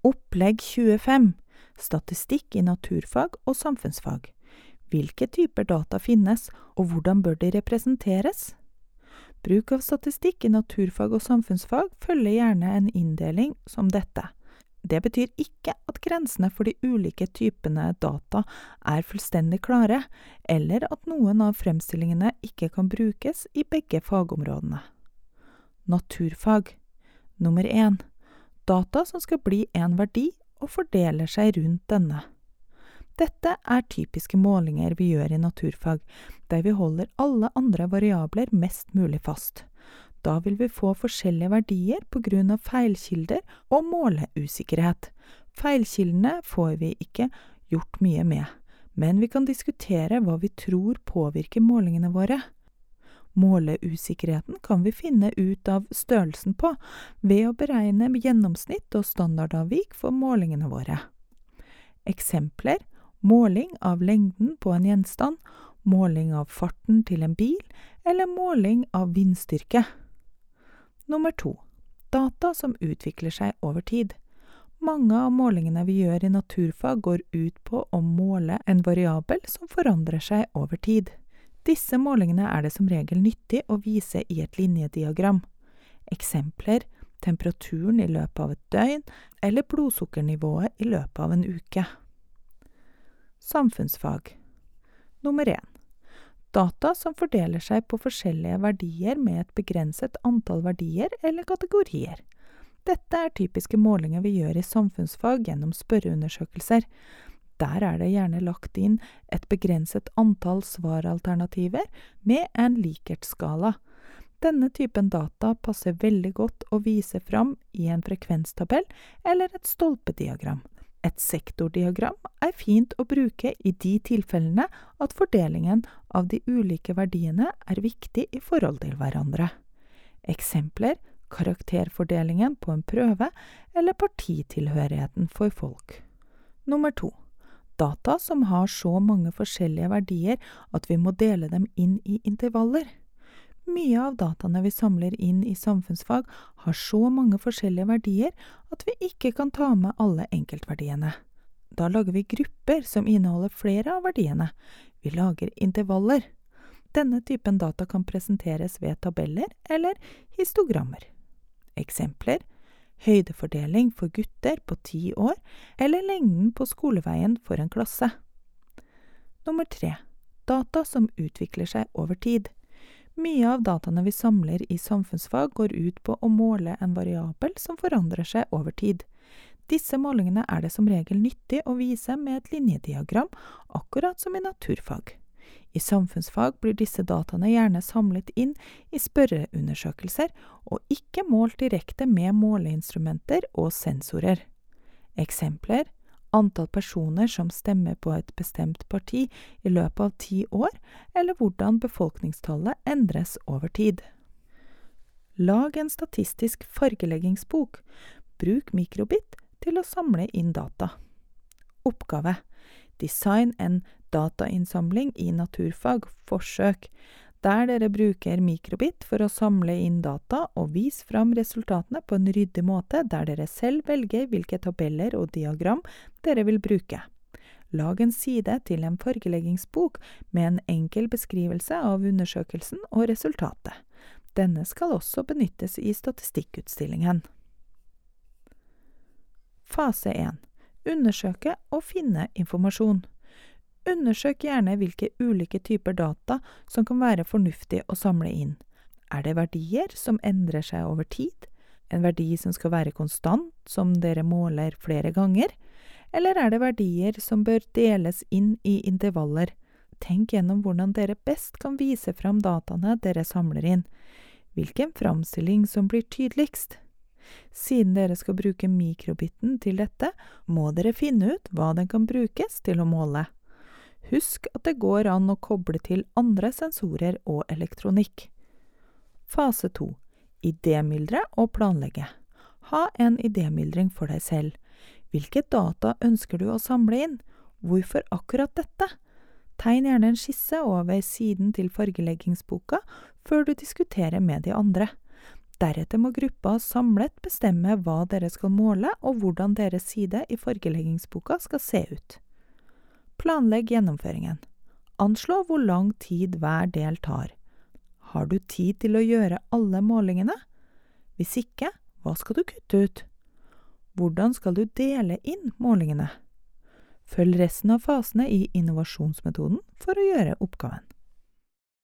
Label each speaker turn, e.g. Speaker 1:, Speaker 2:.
Speaker 1: Opplegg 25. Statistikk i naturfag og samfunnsfag. Hvilke typer data finnes, og hvordan bør de representeres? Bruk av statistikk i naturfag og samfunnsfag følger gjerne en inndeling som dette. Det betyr ikke at grensene for de ulike typene data er fullstendig klare, eller at noen av fremstillingene ikke kan brukes i begge fagområdene. Naturfag. Nummer 1. Data som skal bli en verdi og fordeler seg rundt denne. Dette er typiske målinger vi gjør i naturfag, der vi holder alle andre variabler mest mulig fast. Da vil vi få forskjellige verdier på grunn av feilkilder og måleusikkerhet. Feilkildene får vi ikke gjort mye med, men vi kan diskutere hva vi tror påvirker målingene våre. Måleusikkerheten kan vi finne ut av størrelsen på ved å beregne gjennomsnitt og standardavvik for målingene våre. Eksempler: måling av lengden på en gjenstand, måling av farten til en bil, eller måling av vindstyrke. Nummer 2. Data som utvikler seg over tid. Mange av målingene vi gjør i naturfag går ut på å måle en variabel som forandrer seg over tid. Disse målingene er det som regel nyttig å vise i et linjediagram. Eksempler: temperaturen i løpet av et døgn, eller blodsukkernivået i løpet av en uke. Samfunnsfag. Nummer 1. Data som fordeler seg på forskjellige verdier med et begrenset antall verdier eller kategorier. Dette er typiske målinger vi gjør i samfunnsfag gjennom spørreundersøkelser. Der er det gjerne lagt inn et begrenset antall svaralternativer med en likertskala. Denne typen data passer veldig godt å vise fram i en frekvenstabell eller et stolpediagram. Et sektordiagram er fint å bruke i de tilfellene at fordelingen av de ulike verdiene er viktig i forhold til hverandre. Eksempler: karakterfordelingen på en prøve eller partitilhørigheten for folk. Nummer 2. Data som har så mange forskjellige verdier at vi må dele dem inn i intervaller. Mye av dataene vi samler inn i samfunnsfag har så mange forskjellige verdier at vi ikke kan ta med alle enkeltverdiene. Da lager vi grupper som inneholder flere av verdiene. Vi lager intervaller. Denne typen data kan presenteres ved tabeller eller histogrammer. Eksempler: høydefordeling for gutter på 10 år, eller lengden på skoleveien for en klasse. Nummer 3. Data som utvikler seg over tid. Mye av dataene vi samler i samfunnsfag går ut på å måle en variabel som forandrer seg over tid. Disse målingene er det som regel nyttig å vise med et linjediagram, akkurat som i naturfag. I samfunnsfag blir disse dataene gjerne samlet inn i spørreundersøkelser, og ikke målt direkte med måleinstrumenter og sensorer. Eksempler: antall personer som stemmer på et bestemt parti i løpet av 10 år, eller hvordan befolkningstallet endres over tid. Lag en statistisk fargeleggingsbok. Bruk mikrobit til å samle inn data. Oppgave: design en datainnsamling i naturfag forsøk, der dere bruker mikrobit for å samle inn data og vis fram resultatene på en ryddig måte der dere selv velger hvilke tabeller og diagram dere vil bruke. Lag en side til en fargeleggingsbok med en enkel beskrivelse av undersøkelsen og resultatet. Denne skal også benyttes i statistikkutstillingen. Fase 1. Undersøke og finne informasjon. Undersøk gjerne hvilke ulike typer data som kan være fornuftig å samle inn. Er det verdier som endrer seg over tid? En verdi som skal være konstant, som dere måler flere ganger? Eller er det verdier som bør deles inn i intervaller? Tenk gjennom hvordan dere best kan vise fram dataene dere samler inn. Hvilken framstilling som blir tydeligst? Siden dere skal bruke mikrobiten til dette, må dere finne ut hva den kan brukes til å måle. Husk at det går an å koble til andre sensorer og elektronikk. Fase 2. Idémyldre og planlegge. Ha en idémyldring for deg selv. Hvilke data ønsker du å samle inn? Hvorfor akkurat dette? Tegn gjerne en skisse over siden til fargeleggingsboka før du diskuterer med de andre. Deretter må gruppa samlet bestemme hva dere skal måle og hvordan deres side i fargeleggingsboka skal se ut. Planlegg gjennomføringen. Anslå hvor lang tid hver del tar. Har du tid til å gjøre alle målingene? Hvis ikke, hva skal du kutte ut? Hvordan skal du dele inn målingene? Følg resten av fasene i innovasjonsmetoden for å gjøre oppgaven.